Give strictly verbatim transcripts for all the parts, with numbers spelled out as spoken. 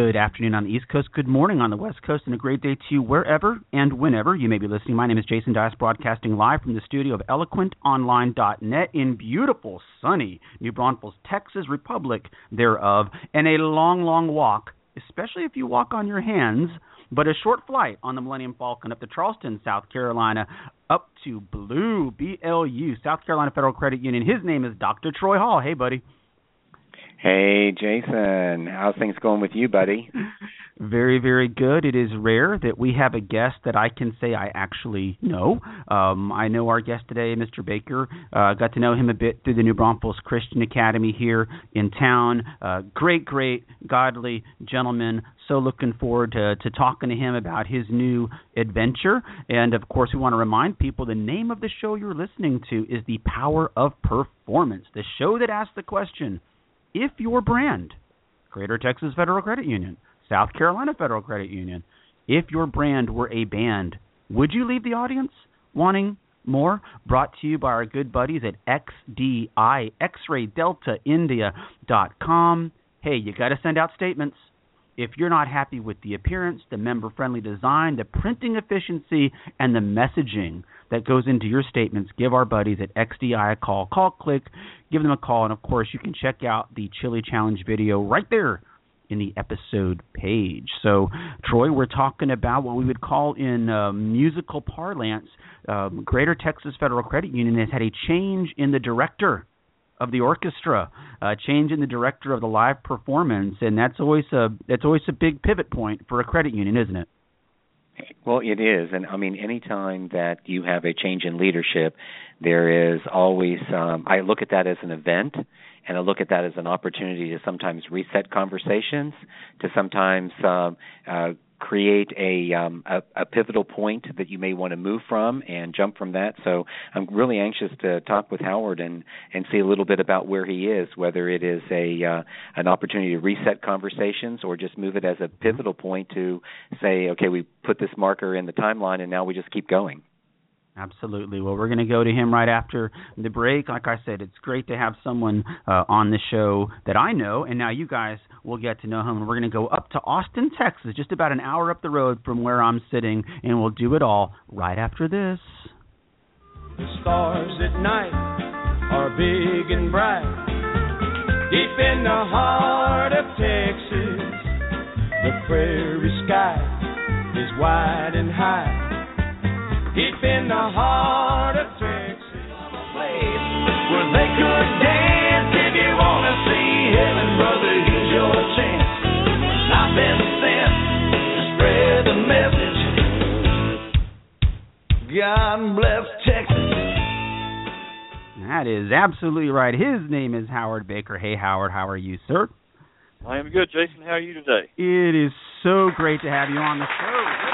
Good afternoon on the East Coast, good morning on the West Coast, and a great day to you wherever and whenever you may be listening. My name is Jason Dias, broadcasting live from the studio of eloquent online dot net in beautiful, sunny New Braunfels, Texas Republic thereof, and a long, long walk, especially if you walk on your hands, but a short flight on the Millennium Falcon up to Charleston, South Carolina, up to Blue, B L U, South Carolina Federal Credit Union. His name is Doctor Troy Hall. Hey, buddy. Hey, Jason. How's things going with you, buddy? Very, very good. It is rare that we have a guest that I can say I actually know. Um, I know our guest today, Mister Baker. Uh, got to know him a bit through the New Braunfels Christian Academy here in town. Uh, great, great, godly gentleman. So looking forward to, to talking to him about his new adventure. And, of course, we want to remind people the name of the show you're listening to is The Power of Performance, the show that asks the question, if your brand, Greater Texas Federal Credit Union, South Carolina Federal Credit Union, if your brand were a band, would you leave the audience wanting more? Brought to you by our good buddies at X D I, X-Ray Delta India dot com. Hey, you got to send out statements. If you're not happy with the appearance, the member-friendly design, the printing efficiency, and the messaging that goes into your statements, give our buddies at X D I a call. Call, click, give them a call, and, of course, you can check out the Chili Challenge video right there in the episode page. So, Troy, we're talking about what we would call in uh, musical parlance, um, Greater Texas Federal Credit Union has had a change in the director of the orchestra, uh, change in the director of the live performance, and that's always a that's always a big pivot point for a credit union, isn't it? Well, it is, and I mean, any time that you have a change in leadership, there is always. Um, I look at that as an event, and I look at that as an opportunity to sometimes reset conversations, to sometimes um, uh, create a, um, a a pivotal point that you may want to move from and jump from that. So I'm really anxious to talk with Howard and, and see a little bit about where he is, whether it is a uh, an opportunity to reset conversations or just move it as a pivotal point to say, okay, we put this marker in the timeline and now we just keep going. Absolutely. Well, we're going to go to him right after the break. Like I said, it's great to have someone uh, on the show that I know, and now you guys will get to know him. And we're going to go up to Austin, Texas, just about an hour up the road from where I'm sitting, and we'll do it all right after this. The stars at night are big and bright. Deep in the heart of Texas, the prairie sky is wide and high. Deep in the heart of Texas, a place where they could dance. If you want to see heaven, brother, here's your chance. I've been sent to spread the message. God bless Texas. That is absolutely right. His name is Howard Baker. Hey, Howard, how are you, sir? I am good, Jason. How are you today? It is so great to have you on the show.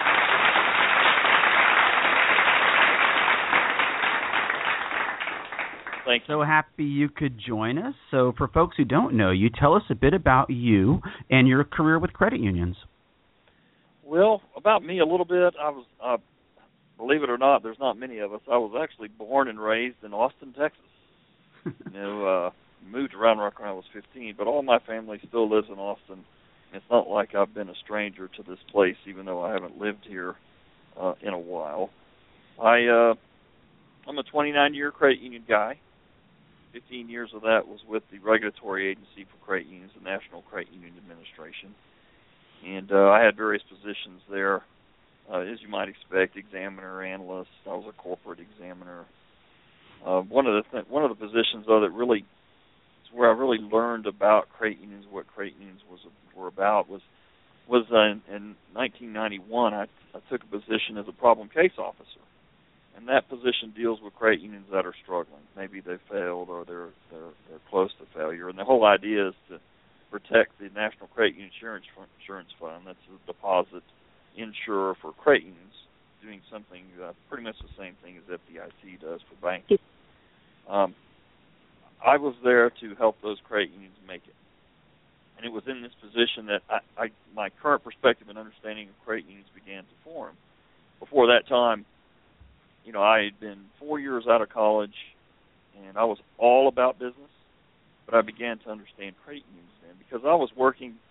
Thank you. So happy you could join us. So for folks who don't know you, tell us a bit about you and your career with credit unions. Well, about me a little bit. I was, uh, believe it or not, there's not many of us. I was actually born and raised in Austin, Texas. you know, uh, moved around when I was fifteen, but all my family still lives in Austin. It's not like I've been a stranger to this place, even though I haven't lived here uh, in a while. I, uh, I'm a twenty-nine-year credit union guy. fifteen years of that was with the Regulatory Agency for Credit Unions, the National Credit Union Administration. And uh, I had various positions there, uh, as you might expect, examiner, analyst. I was a corporate examiner. Uh, one of the th- one of the positions, though, that really is where I really learned about credit unions, what credit unions was were about, was was uh, in, in nineteen ninety-one. I, I took a position as a problem case officer. And that position deals with credit unions that are struggling. Maybe they failed or they're they're they're close to failure. And the whole idea is to protect the National Credit Union Insurance Insurance Fund. That's a deposit insurer for credit unions, doing something uh, pretty much the same thing as F D I C does for banks. Um, I was there to help those credit unions make it. And it was in this position that I, I my current perspective and understanding of credit unions began to form. Before that time, you know, I had been four years out of college, and I was all about business, but I began to understand credit unions then because I was working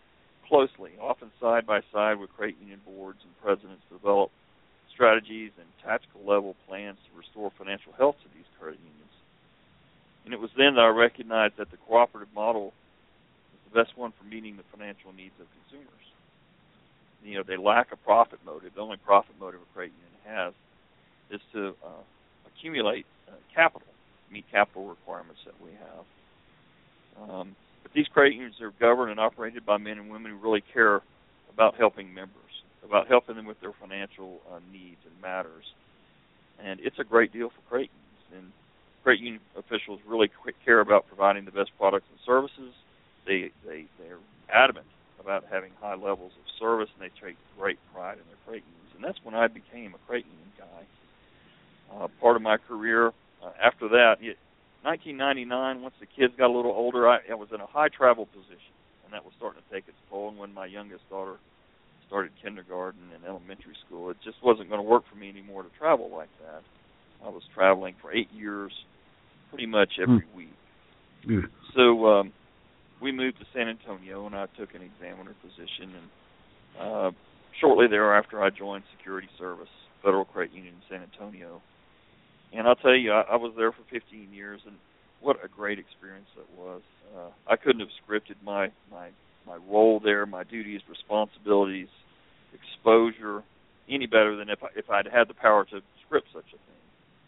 closely, often side by side with credit union boards and presidents, to develop strategies and tactical level plans to restore financial health to these credit unions. And it was then that I recognized that the cooperative model was the best one for meeting the financial needs of consumers. You know, they lack a profit motive. The only profit motive a credit union has is to uh, accumulate uh, capital, meet capital requirements that we have. Um, but these credit unions are governed and operated by men and women who really care about helping members, about helping them with their financial uh, needs and matters. And it's a great deal for credit unions. And credit union officials really care about providing the best products and services. They, they, they're adamant about having high levels of service, and they take great pride in their credit unions. And that's when I became a credit union guy. Uh, part of my career uh, after that, it, nineteen ninety-nine, once the kids got a little older, I, I was in a high travel position, and that was starting to take its toll. And when my youngest daughter started kindergarten and elementary school, it just wasn't going to work for me anymore to travel like that. I was traveling for eight years, pretty much every mm. week. Mm. So um, we moved to San Antonio, and I took an examiner position. And uh, shortly thereafter, I joined Security Service, Federal Credit Union in San Antonio. And I'll tell you, I, I was there for fifteen years, and what a great experience that was. Uh, I couldn't have scripted my, my my role there, my duties, responsibilities, exposure, any better than if, I, if I'd had the power to script such a thing.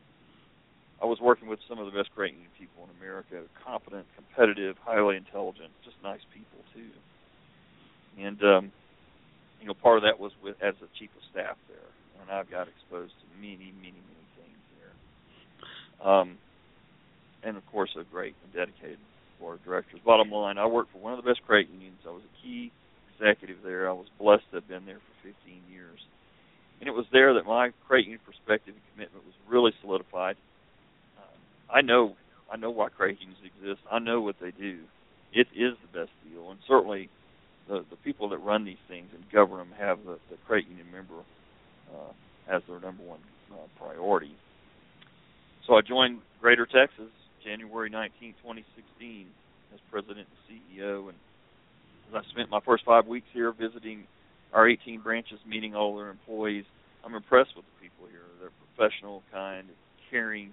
I was working with some of the best credit union people in America, competent, competitive, highly intelligent, just nice people, too. And, um, you know, part of that was with as the chief of staff there, and I got exposed to many, many, many things there. Um, and, of course, a great and dedicated board of directors. Bottom line, I worked for one of the best credit unions. I was a key executive there. I was blessed to have been there for fifteen years. And it was there that my credit union perspective and commitment was really solidified. Uh, I know I know why credit unions exist. I know what they do. It is the best deal. And certainly the, the people that run these things and govern them have the, the credit union member uh, as their number one uh, priority. So I joined Greater Texas January nineteenth, twenty sixteen, as president and C E O. And as I spent my first five weeks here visiting our eighteen branches, meeting all their employees, I'm impressed with the people here. They're professional, kind, caring,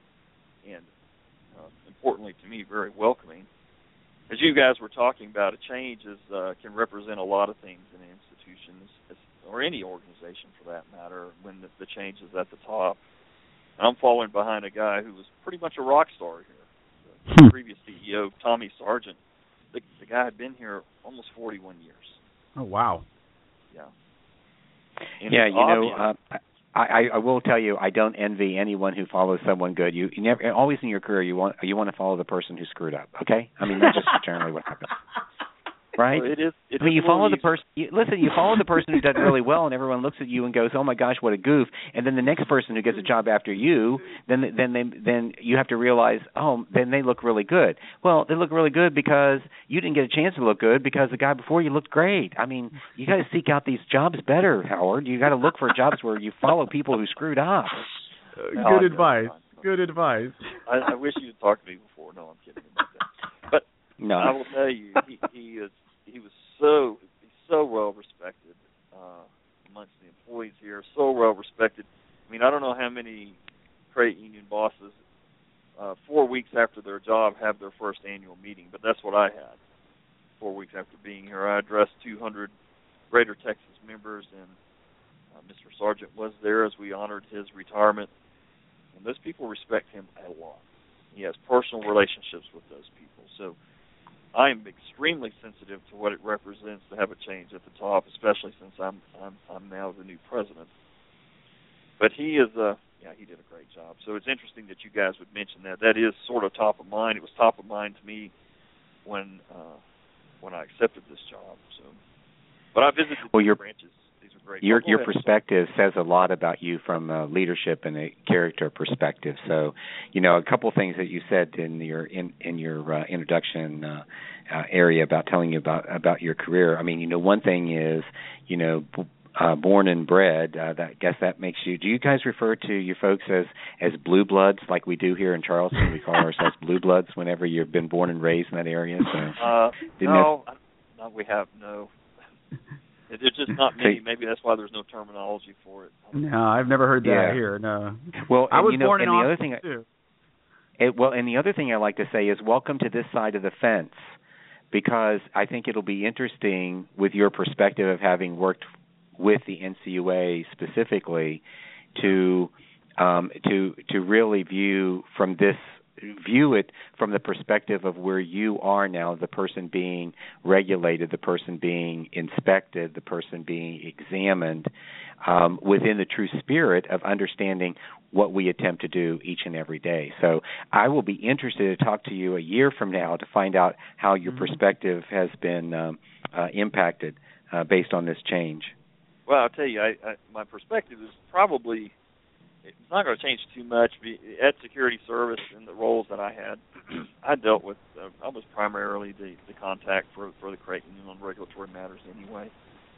and uh, importantly to me, very welcoming. As you guys were talking about, a change is, uh, can represent a lot of things in an institution, or any organization for that matter, when the, the change is at the top. And I'm following behind a guy who was pretty much a rock star here. The previous C E O, Tommy Sargent, the, the guy had been here almost forty-one years. Oh, wow. Yeah. And yeah, you obvious. know, uh, I, I will tell you, I don't envy anyone who follows someone good. You, you never, always in your career, you want you want to follow the person who screwed up. Okay, I mean that's just generally what happens, right? Well, it is. It I mean, is you follow easy. the person. Listen, you follow the person who does really well, and everyone looks at you and goes, "Oh my gosh, what a goof!" And then the next person who gets a job after you, then then they, then you have to realize, oh, then they look really good. Well, they look really good because you didn't get a chance to look good because the guy before you looked great. I mean, you got to seek out these jobs better, Howard. You got to look for jobs where you follow people who screwed up. Uh, good advice. Good advice. I, I wish you'd talked to me before. No, I'm kidding about that. But no. I will tell you, he, he is he was so he's so well respected uh, amongst the employees here. So well respected. I mean, I don't know how many credit union bosses uh, four weeks after their job have their first annual meeting, but that's what I had. Four weeks after being here, I addressed two hundred Greater Texas members, and uh, Mister Sargent was there as we honored his retirement. And those people respect him a lot. He has personal relationships with those people. So I am extremely sensitive to what it represents to have a change at the top, especially since I'm I'm, I'm now the new president. But he is, uh, yeah, he did a great job. So it's interesting that you guys would mention that. That is sort of top of mind. It was top of mind to me when uh, when I accepted this job. So, but I visited well, the your, branches. These are great. Your oh, your ahead. perspective says a lot about you from a leadership and a character perspective. So, you know, a couple things that you said in your in in your uh, introduction uh, uh, area about telling you about about your career. I mean, you know, one thing is, you know. Uh, born and bred, uh, that, I guess that makes you, do you guys refer to your folks as, as blue bloods like we do here in Charleston? We call ourselves blue bloods whenever you've been born and raised in that area? So, uh, no, that... no, we have, no. There's just not many. Maybe that's why there's no terminology for it. No, I've never heard that yeah. here. No. Well, I was you know, born in and the Austin other thing, too. It, well, and the other thing I like to say is welcome to this side of the fence, because I think it'll be interesting with your perspective of having worked with the N C U A specifically to um, to to really view from this. view it from the perspective of where you are now, the person being regulated, the person being inspected, the person being examined, um, within the true spirit of understanding what we attempt to do each and every day. So I will be interested to talk to you a year from now to find out how your mm-hmm. perspective has been um, uh, impacted uh, based on this change. Well, I'll tell you, I, I, my perspective is probably it's not going to change too much. At security service and the roles that I had, I dealt with, uh, I was primarily the, the contact for for the credit union on regulatory matters anyway.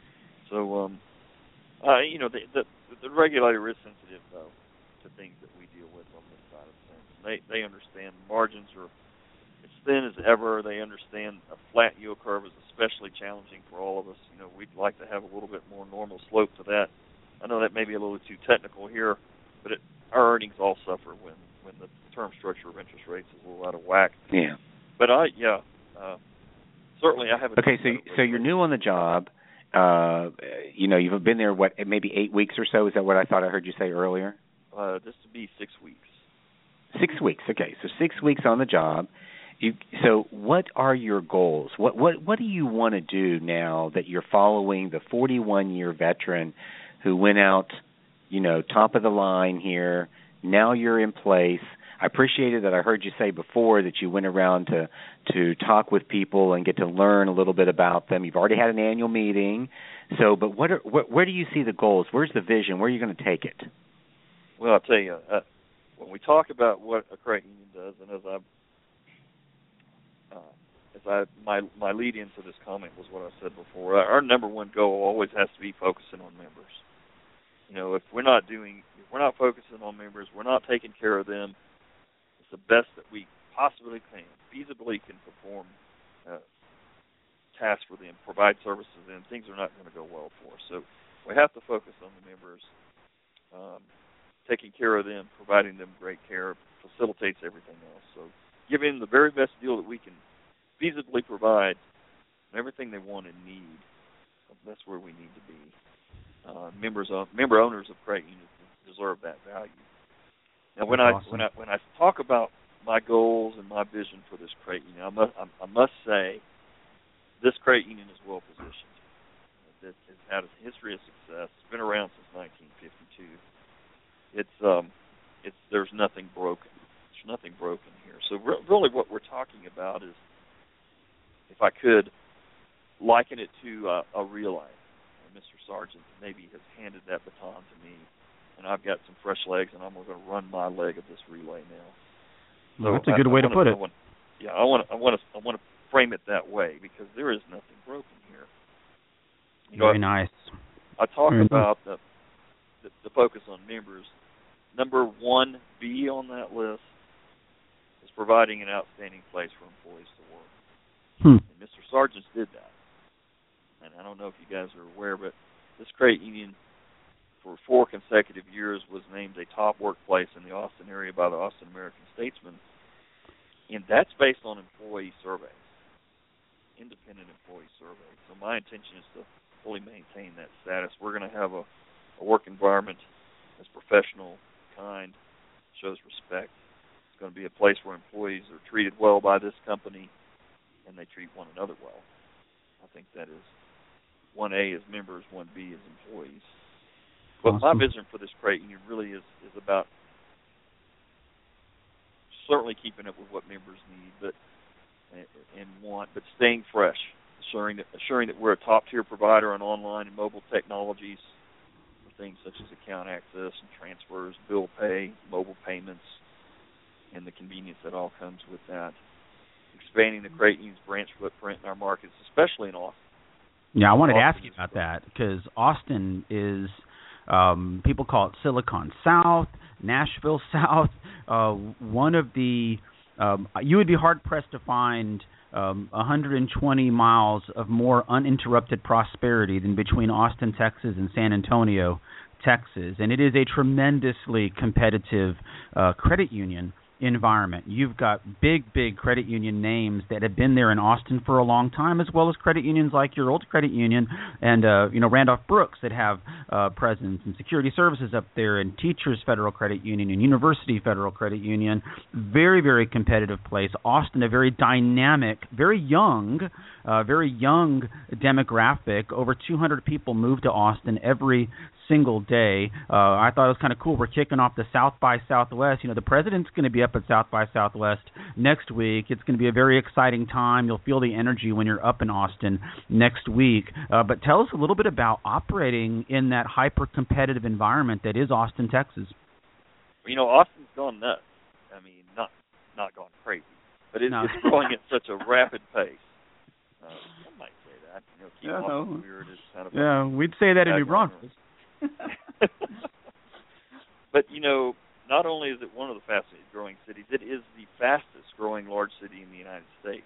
So, um, uh, you know, the, the the regulator is sensitive, though, to things that we deal with on this side of things. They they understand margins are as thin as ever. They understand a flat yield curve is especially challenging for all of us. You know, we'd like to have a little bit more normal slope to that. I know that may be a little too technical here, but it, our earnings all suffer when, when the term structure of interest rates is a little out of whack. Yeah. But I, yeah, uh, certainly I haven't. Okay, so so you're new on the job. Uh, you know, you've been there what, maybe eight weeks or so. Is that what I thought I heard you say earlier? Uh, this would be six weeks. Six weeks. Okay, so six weeks on the job. You, so what are your goals? What what what do you want to do now that you're following the forty-one year veteran who went out, you know, top of the line here? Now you're in place. I appreciated that I heard you say before that you went around to to talk with people and get to learn a little bit about them. You've already had an annual meeting. So, but what are, where, where do you see the goals? Where's the vision? Where are you going to take it? Well, I'll tell you, uh, when we talk about what a credit union does, and as I uh, as I my my lead into this comment was what I said before. Our number one goal always has to be focusing on members. You know, if we're not doing, if we're not focusing on members, we're not taking care of them. It's the best that we possibly can, feasibly can perform uh, tasks for them, provide services to them. Things are not going to go well for us. So we have to focus on the members. Um, taking care of them, providing them great care, facilitates everything else. So giving them the very best deal that we can feasibly provide, everything they want and need. That's where we need to be. Uh, members of member owners of credit unions deserve that value. Now, when That's I awesome. when I when I talk about my goals and my vision for this credit union, I must I, I must say this credit union is well positioned. It, it's had a history of success. It's been around since nineteen fifty-two. It's um, it's there's nothing broken. There's nothing broken here. So re- really, what we're talking about is, if I could liken it to uh, a relay. Mister Sargent maybe has handed that baton to me, and I've got some fresh legs, and I'm going to run my leg of this relay now. So well, that's a good I, way I wanna, to put it. I want, yeah, I want to, I want to, I want to frame it that way because there is nothing broken here. You Very know, nice. I talk Very about the, the the focus on members. Number one B on that list is providing an outstanding place for employees to work. Hmm. And Mister Sargent did that. And I don't know if you guys are aware, but this credit union for four consecutive years was named a top workplace in the Austin area by the Austin American Statesman. And that's based on employee surveys, independent employee surveys. So my intention is to fully maintain that status. We're going to have a, a work environment that's professional, kind, shows respect. It's going to be a place where employees are treated well by this company and they treat one another well. I think that is one A is members, one B is employees. But awesome. my vision for this credit union really is, is about certainly keeping up with what members need, but and, and want, but staying fresh, assuring that assuring that we're a top tier provider on online and mobile technologies for things such as account access and transfers, bill pay, mobile payments, and the convenience that all comes with that. Expanding the credit union's branch footprint in our markets, especially in Austin. Yeah, I wanted Austin to ask you about that because Austin is, um, people call it Silicon South, Nashville South. Uh, one of the, um, you would be hard pressed to find um, one hundred twenty miles of more uninterrupted prosperity than between Austin, Texas, and San Antonio, Texas. And it is a tremendously competitive uh, credit union environment. You've got big, big credit union names that have been there in Austin for a long time, as well as credit unions like your old credit union and, uh, you know, Randolph Brooks that have uh, presence, and Security Services up there, and Teachers Federal Credit Union, and University Federal Credit Union. Very, very competitive place. Austin, a very dynamic, very young, uh, very young demographic. Over two hundred people move to Austin every single day. Uh, I thought it was kind of cool. We're kicking off the South by Southwest. You know, the president's going to be up at South by Southwest next week. It's going to be a very exciting time. You'll feel the energy when you're up in Austin next week. Uh, but tell us a little bit about operating in that hyper-competitive environment that is Austin, Texas. You know, Austin's gone nuts. I mean, not not gone crazy, but it, no. It's growing at such a rapid pace. Uh, I might say that. You know, keep yeah, Austin weird is kind of yeah, we'd say that in New Braunfels. But, you know, not only is it one of the fastest growing cities, it is the fastest growing large city in the United States.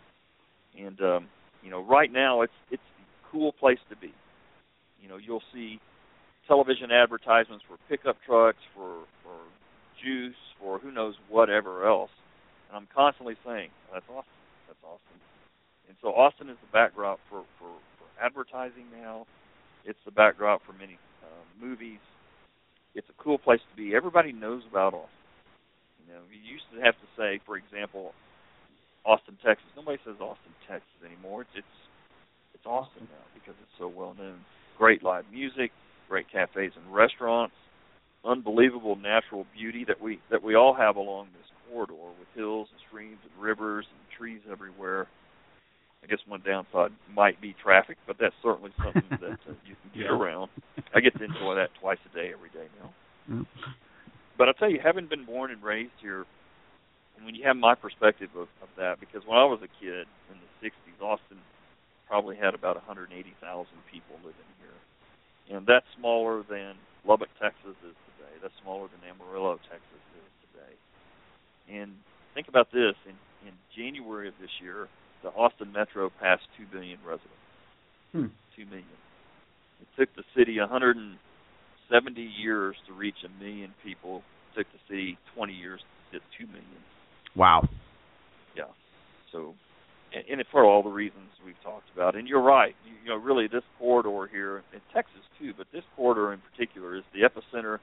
And, um, you know, right now it's it's the cool place to be. You know, you'll see television advertisements for pickup trucks, for, for juice, for who knows whatever else. And I'm constantly saying, that's awesome, that's awesome. And so Austin is the backdrop for, for, for advertising now. It's the backdrop for many uh, movies. It's a cool place to be. Everybody knows about Austin. You know, you used to have to say, for example, Austin, Texas. Nobody says Austin, Texas anymore. It's it's, it's Austin now because it's so well known. Great live music, great cafes and restaurants, unbelievable natural beauty that we that we all have along this corridor with hills and streams and rivers and trees everywhere. I guess one downside might be traffic, but that's certainly something that uh, you can get yeah. around. I get to enjoy that twice a day, every day now. Mm. But I'll tell you, having been born and raised here, and when you have my perspective of, of that, because when I was a kid in the sixties, Austin probably had about one hundred eighty thousand people living here. And that's smaller than Lubbock, Texas is today. That's smaller than Amarillo, Texas is today. And think about this. In, in January of this year, the Austin Metro passed two billion residents. Hmm. two million. It took the city one hundred seventy years to reach a million people. It took the city twenty years to hit two million. Wow. Yeah. So, and, and for all the reasons we've talked about. And you're right. You, you know, really this corridor here, in Texas too, but this corridor in particular is the epicenter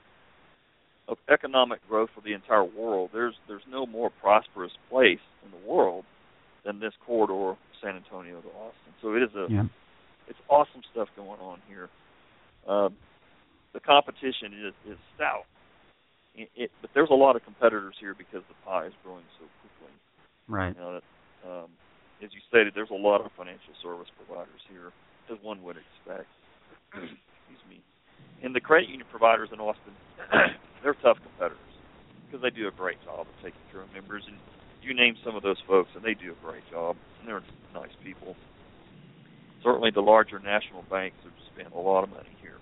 of economic growth for the entire world. There's there's no more prosperous place in the world than this corridor, San Antonio to Austin. So it is a, yeah. it's awesome stuff going on here. Uh, the competition is, is stout, it, it, but there's a lot of competitors here because the pie is growing so quickly. Right. You know, um, as you stated, there's a lot of financial service providers here, as one would expect. Excuse me. And the credit union providers in Austin, they're tough competitors because they do a great job of taking care of members. And you name some of those folks, and they do a great job, and they're nice people. Certainly the larger national banks have spent a lot of money here.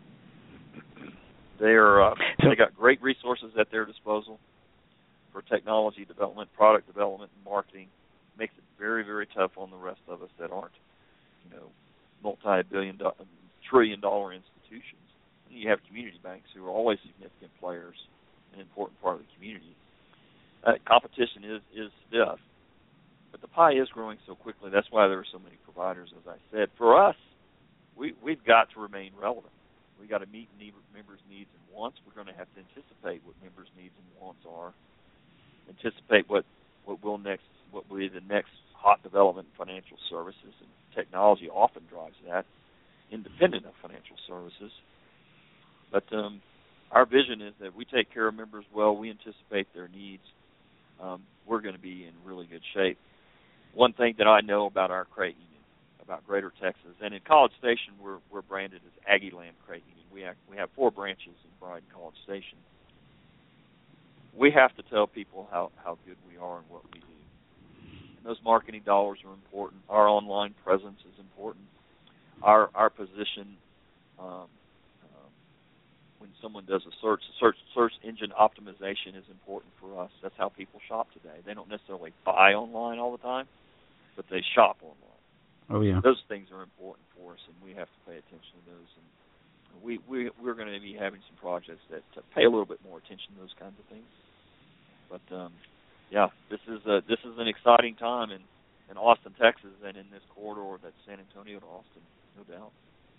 They're, uh, they got great resources at their disposal for technology development, product development, and marketing. Makes it very, very tough on the rest of us that aren't, you know, multi-billion, do- trillion dollar institutions. And you have community banks who are always significant players, an important part of the community. Uh, competition is, is stiff, but the pie is growing so quickly. That's why there are so many providers, as I said. For us, we, we've got to remain relevant. We've got to meet need, members' needs and wants. We're going to have to anticipate what members' needs and wants are, anticipate what, what will next, what will be the next hot development in financial services, and technology often drives that, independent of financial services. But um, our vision is that we take care of members well, we anticipate their needs. Um, we're going to be in really good shape. One thing that I know about our credit union, about Greater Texas, and in College Station, we're we're branded as Aggieland Credit Union. We have, we have four branches in Bryan College Station. We have to tell people how, how good we are and what we do. And those marketing dollars are important. Our online presence is important. Our our position. Um, When someone does a search, search search engine optimization is important for us. That's how people shop today. They don't necessarily buy online all the time, but they shop online. Oh yeah. Those things are important for us, and we have to pay attention to those. And we we we're going to be having some projects that pay a little bit more attention to those kinds of things. But um, yeah, this is a this is an exciting time in, in Austin, Texas, and in this corridor that's San Antonio to Austin, no doubt.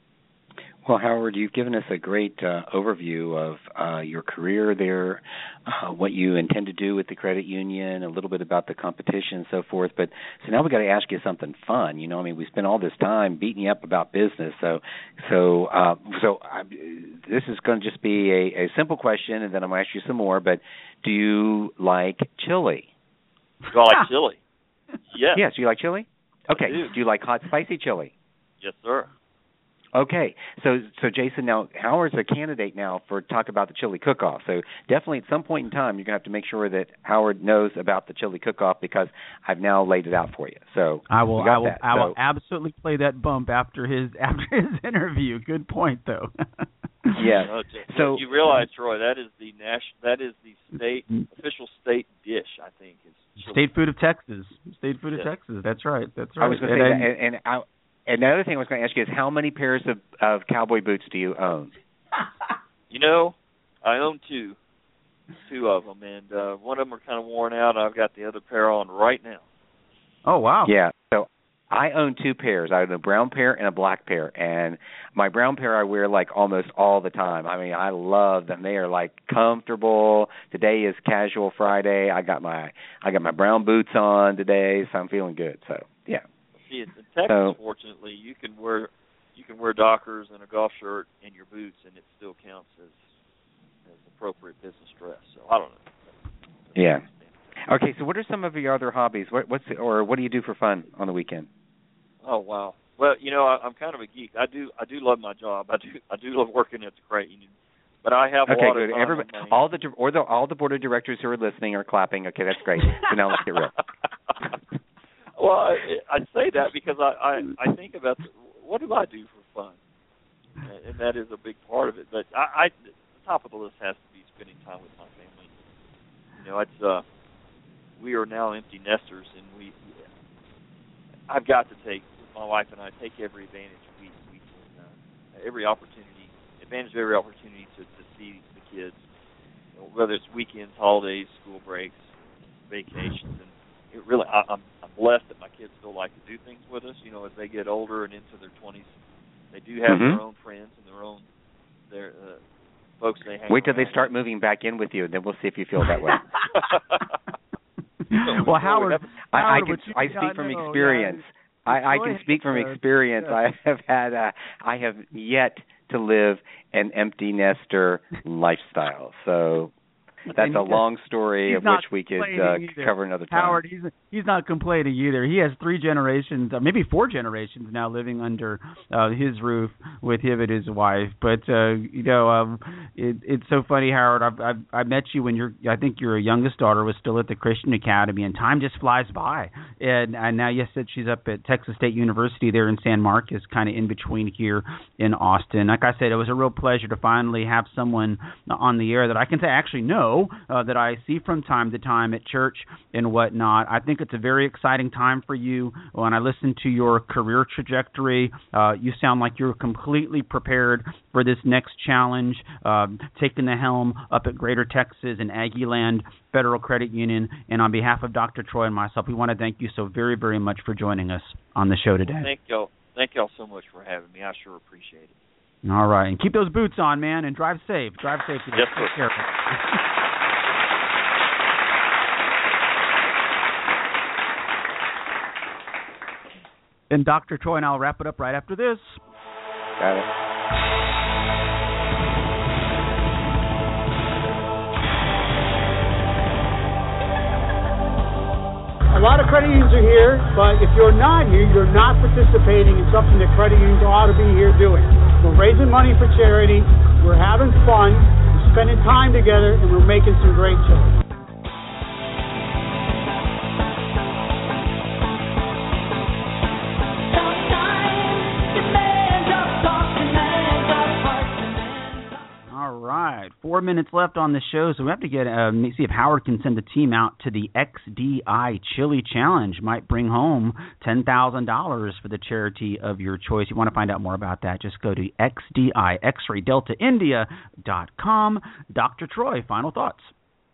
Well, Howard, you've given us a great uh, overview of uh, your career there, uh, what you intend to do with the credit union, a little bit about the competition and so forth. But so now we've got to ask you something fun. You know, I mean, we spent all this time beating you up about business. So, so, uh, so I, this is going to just be a, a simple question, and then I'm going to ask you some more. But do you like chili? Do I like chili? Yes. Yes. Do you like chili? Okay. I do. Do you like hot, spicy chili? Yes, sir. Okay, so so Jason, now Howard's a candidate now for talk about the chili cook-off. So definitely at some point in time, you're gonna have to make sure that Howard knows about the chili cook-off because I've now laid it out for you. So I will, I will, that. I so, will absolutely play that bump after his after his interview. Good point, though. Yeah. No, so you realize, Troy, that is the national, that is the state official state dish. I think is chili. State food of Texas. State food yes. of Texas. That's right. That's right. I was going to say that, and, and I. And the other thing I was going to ask you is how many pairs of, of cowboy boots do you own? You know, I own two, two of them, and uh, one of them are kind of worn out. I've got the other pair on right now. Oh, wow. Yeah, so I own two pairs. I own a brown pair and a black pair, and my brown pair I wear like almost all the time. I mean, I love them. They are like comfortable. Today is casual Friday. I got my I got my brown boots on today, so I'm feeling good. So yeah. See, in Texas, so, fortunately, you can wear you can wear Dockers and a golf shirt and your boots, and it still counts as as appropriate business dress. So I don't know. Yeah. Okay. So, what are some of your other hobbies? What, what's the, or what do you do for fun on the weekend? Oh wow. Well, you know, I, I'm kind of a geek. I do I do love my job. I do I do love working at the credit union. But I have a okay, lot good. of time. Everybody, all the or the all the board of directors who are listening are clapping. Okay, that's great. So now let's get real. Well, I, I'd say that because I, I, I think about the, what do I do for fun, and that is a big part of it. But I, I, the top of the list has to be spending time with my family. You know, it's uh, we are now empty nesters, and we, I've got to take my wife and I take every advantage we we can, uh, every opportunity, advantage of every opportunity to, to see the kids, you know, whether it's weekends, holidays, school breaks, vacations, and it really, I, I'm, I'm blessed that my kids still like to do things with us. You know, as they get older and into their twenties, they do have mm-hmm. their own friends and their own their uh, folks they hang Wait till they around start with. moving back in with you, and then we'll see if you feel that way. Well, Howard, I, I Howard, can you I speak from know, experience. yeah, I, I can speak from experience. I have had uh, I have yet to live an empty nester lifestyle. So that's a long story of which we could uh, cover another time. Howard, he's he's not complaining either. He has three generations, uh, maybe four generations now, living under uh, his roof with him and his wife. But uh, you know, um, it, it's so funny, Howard. I've, I've I met you when your I think your youngest daughter was still at the Christian Academy, and time just flies by. And, and now you said she's up at Texas State University there in San Marcos, kind of in between here in Austin. Like I said, it was a real pleasure to finally have someone on the air that I can say actually know. Uh, that I see from time to time at church and whatnot. I think it's a very exciting time for you. When I listen to your career trajectory, uh, you sound like you're completely prepared for this next challenge, uh, taking the helm up at Greater Texas and Aggieland Federal Credit Union. And on behalf of Doctor Troy and myself, we want to thank you so very, very much for joining us on the show today. Well, thank y'all. Thank y'all so much for having me. I sure appreciate it. All right. And keep those boots on, man, and drive safe. Drive safe. Yes, sir. Take care. And Doctor Troy and I'll wrap it up right after this. Got it. A lot of credit unions are here, but if you're not here, you're not participating in something that credit unions ought to be here doing. We're raising money for charity, we're having fun, we're spending time together, and we're making some great chili. four minutes left on the show, so we have to get uh, see if Howard can send the team out to the X D I Chili Challenge. Might bring home ten thousand dollars for the charity of your choice. You want to find out more about that, just go to X D I, X-Ray Delta India dot com. Doctor Troy, final thoughts.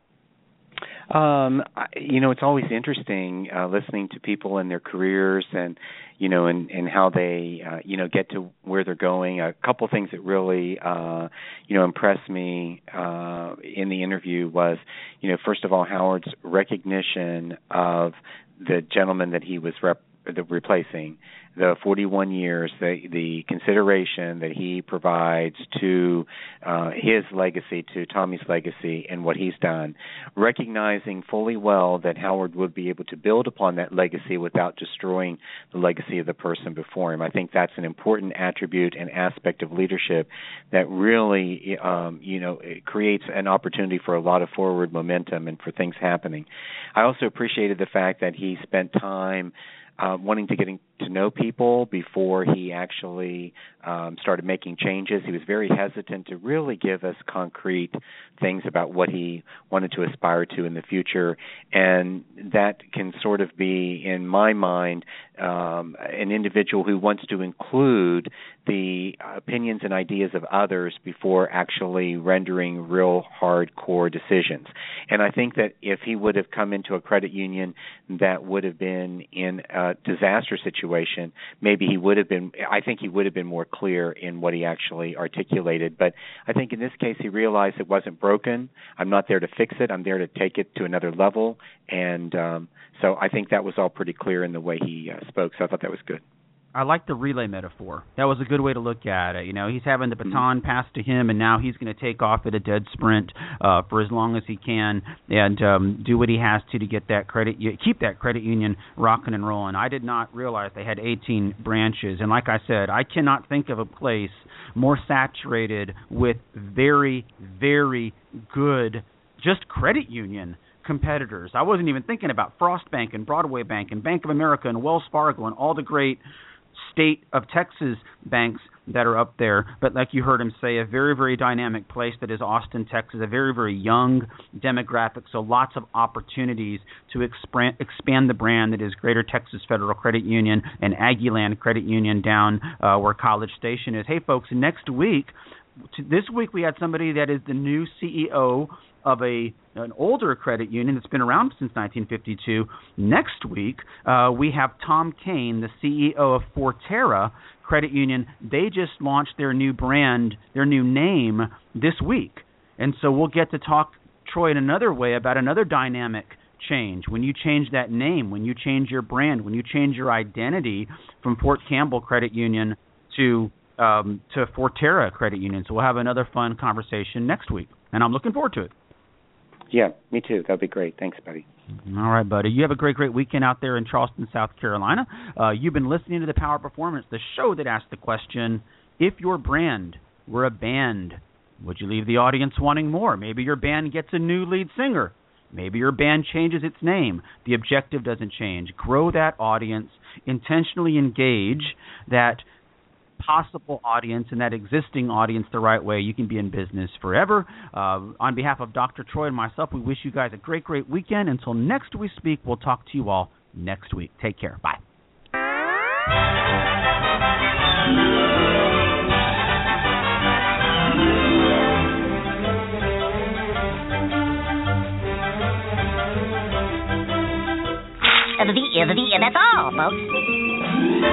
Um, you know, it's always interesting uh, listening to people and their careers and, you know, and, and how they, uh, you know, get to where they're going. A couple of things that really, uh, you know, impressed me uh, in the interview was, you know, first of all, Howard's recognition of the gentleman that he was rep- the replacing, the forty-one years, the the consideration that he provides to uh, his legacy, to Tommy's legacy, and what he's done, recognizing fully well that Howard would be able to build upon that legacy without destroying the legacy of the person before him. I think that's an important attribute and aspect of leadership that really, um, you know, it creates an opportunity for a lot of forward momentum and for things happening. I also appreciated the fact that he spent time Uh, wanting to get to know people before he actually um, started making changes. He was very hesitant to really give us concrete things about what he wanted to aspire to in the future, and that can sort of be, in my mind, um, an individual who wants to include the opinions and ideas of others before actually rendering real hardcore decisions. And I think that if he would have come into a credit union that would have been in a disaster situation, maybe he would have been, I think he would have been more clear in what he actually articulated. But I think in this case he realized it wasn't broken. I'm not there to fix it. I'm there to take it to another level. And um, so I think that was all pretty clear in the way he uh, spoke. So I thought that was good. I like the relay metaphor. That was a good way to look at it. You know, he's having the baton passed to him, and now he's going to take off at a dead sprint uh, for as long as he can and um, do what he has to to get that credit, keep that credit union rocking and rolling. I did not realize they had eighteen branches, and like I said, I cannot think of a place more saturated with very, very good just credit union competitors. I wasn't even thinking about Frost Bank and Broadway Bank and Bank of America and Wells Fargo and all the great state of Texas banks that are up there. But like you heard him say, a very, very dynamic place that is Austin, Texas, a very, very young demographic, so lots of opportunities to expand, expand the brand that is Greater Texas Federal Credit Union and Aggieland Credit Union down uh, where College Station is. Hey, folks, next week, this week we had somebody that is the new C E O of a an older credit union that's been around since nineteen fifty-two. Next week, uh, we have Tom Kane, the C E O of Forterra Credit Union. They just launched their new brand, their new name this week. And so we'll get to talk, Troy, in another way about another dynamic change. When you change that name, when you change your brand, when you change your identity from Fort Campbell Credit Union to um, to Forterra Credit Union. So we'll have another fun conversation next week, and I'm looking forward to it. Yeah, me too. That'd be great. Thanks, buddy. All right, buddy. You have a great, great weekend out there in Charleston, South Carolina. Uh, you've been listening to The Power Performance, the show that asks the question, if your brand were a band, would you leave the audience wanting more? Maybe your band gets a new lead singer. Maybe your band changes its name. The objective doesn't change. Grow that audience. Intentionally engage that possible audience and that existing audience the right way. You can be in business forever. Uh, on behalf of Doctor Troy and myself, we wish you guys a great, great weekend. Until next we speak, we'll talk to you all next week. Take care. Bye. The, the, the, that's all, folks.